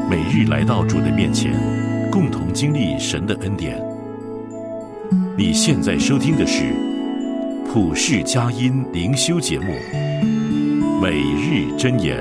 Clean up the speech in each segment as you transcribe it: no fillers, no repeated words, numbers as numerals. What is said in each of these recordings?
每日来到主的面前，共同经历神的恩典。你现在收听的是普世佳音灵修节目《每日箴言》。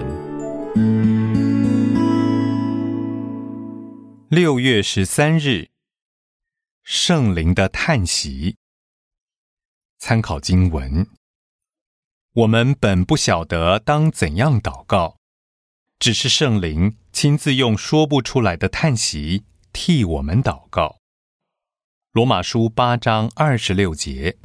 6月13日，圣灵的叹息。参考经文：我们本不晓得当怎样祷告，只是圣灵亲自用说不出来的叹息替我们祷告。罗马书8章26节。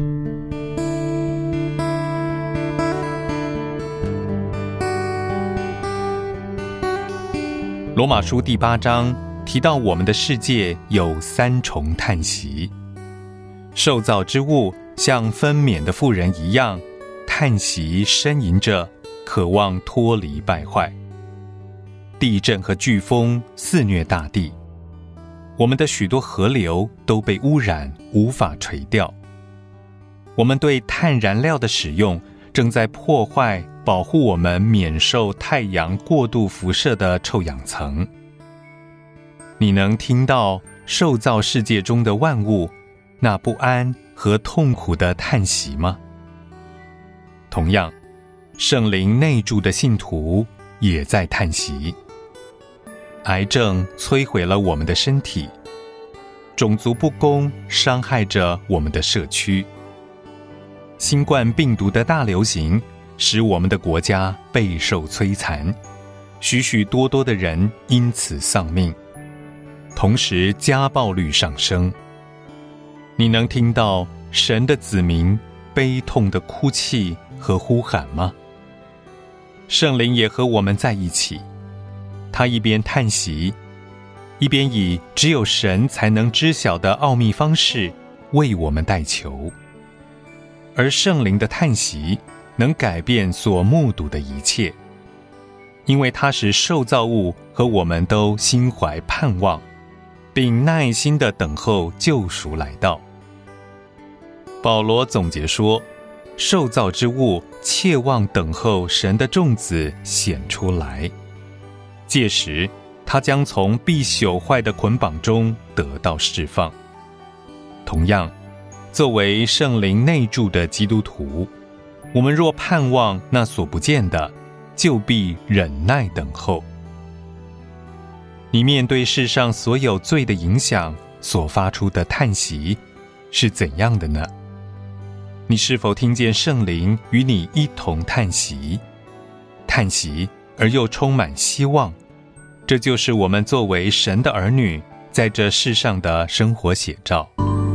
罗马书第8章提到我们的世界有3重叹息。受造之物像分娩的妇人一样，叹息呻吟着，渴望脱离败坏。地震和飓风肆虐大地，我们的许多河流都被污染，无法垂钓。我们对碳燃料的使用正在破坏保护我们免受太阳过度辐射的臭氧层。你能听到受造世界中的万物那不安和痛苦的叹息吗？同样，圣灵内住的信徒也在叹息。癌症摧毁了我们的身体，种族不公伤害着我们的社区，新冠病毒的大流行使我们的国家备受摧残，许许多多的人因此丧命，同时家暴率上升。你能听到神的子民悲痛的哭泣和呼喊吗？圣灵也和我们在一起，他一边叹息，一边以只有神才能知晓的奥秘方式为我们代求。而圣灵的叹息能改变所目睹的一切，因为它使受造物和我们都心怀盼望，并耐心地等候救赎来到。保罗总结说，受造之物切望等候神的众子显出来，届时他将从必朽坏的捆绑中得到释放。同样，作为圣灵内住的基督徒，我们若盼望那所不见的，就必忍耐等候。你面对世上所有罪的影响所发出的叹息是怎样的呢？你是否听见圣灵与你一同叹息？叹息而又充满希望，这就是我们作为神的儿女在这世上的生活写照。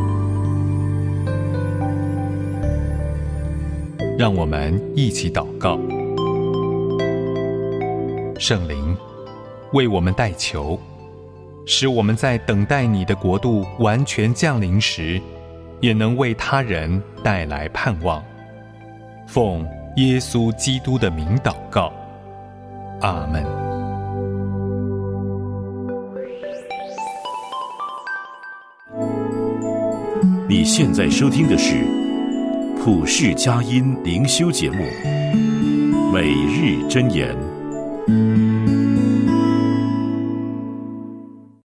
让我们一起祷告。圣灵，为我们代求，使我们在等待你的国度完全降临时，也能为他人带来盼望。奉耶稣基督的名祷告，阿们。 你现在收听的是普世佳音灵修节目《每日箴言》。